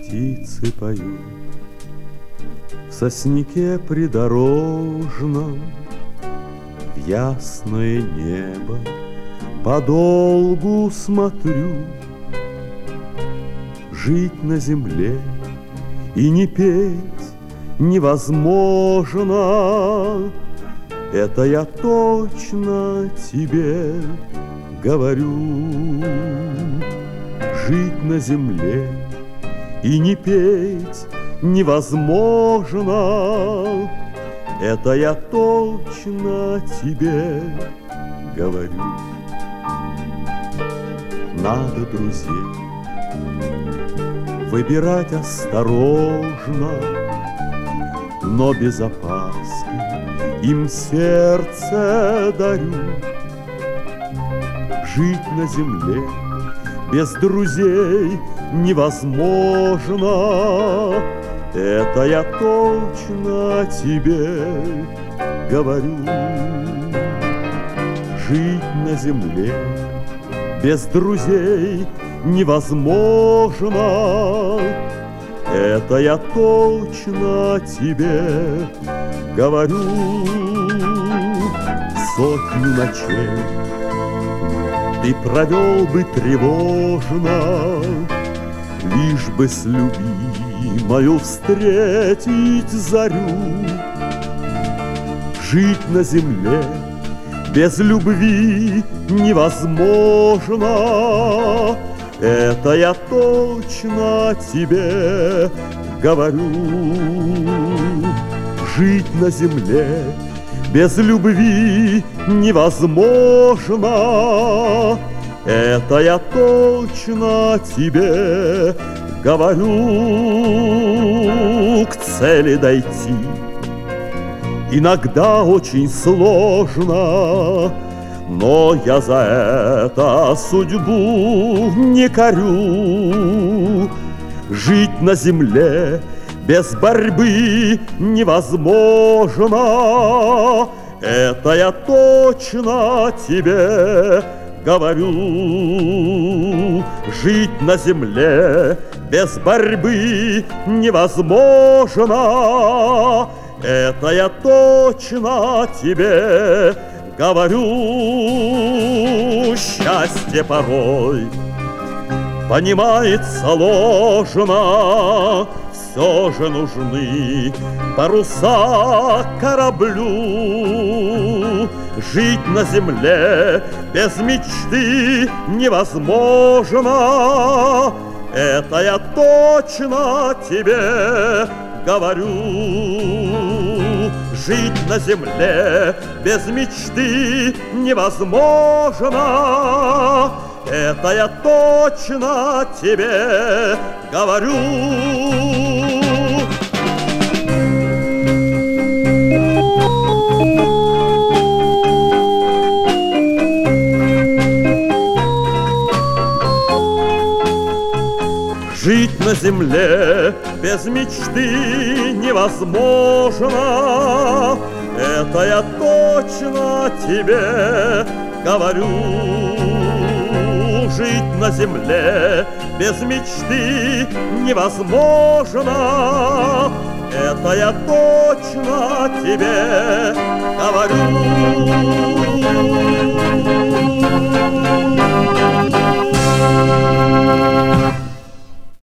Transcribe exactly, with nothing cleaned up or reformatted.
птицы поют в сосняке придорожном, в ясное небо подолгу смотрю. Жить на земле и не петь невозможно, это я точно тебе говорю. Жить на земле и не петь невозможно, это я точно тебе говорю. Надо друзей выбирать осторожно, но без опаски им сердце дарю. Жить на земле без друзей невозможно, это я точно тебе говорю. Жить на земле без друзей невозможно, это я точно тебе говорю. Сотню ночей ты провел бы тревожно, лишь бы с любимою встретить зарю. Жить на земле без любви невозможно, это я точно тебе говорю. Жить на земле без любви невозможно, это я точно тебе говорю. К цели дойти иногда очень сложно, но я за это судьбу не корю. Жить на земле без борьбы невозможно, это я точно тебе говорю. Жить на земле без борьбы невозможно, это я точно тебе говорю. Счастье порой понимается ложно, все же нужны паруса кораблю. Жить на земле без мечты невозможно, это я точно тебе говорю. Жить на земле без мечты невозможно, это я точно тебе говорю. Жить на земле без мечты невозможно, это я точно тебе говорю. Жить на земле без мечты невозможно, это я точно тебе говорю.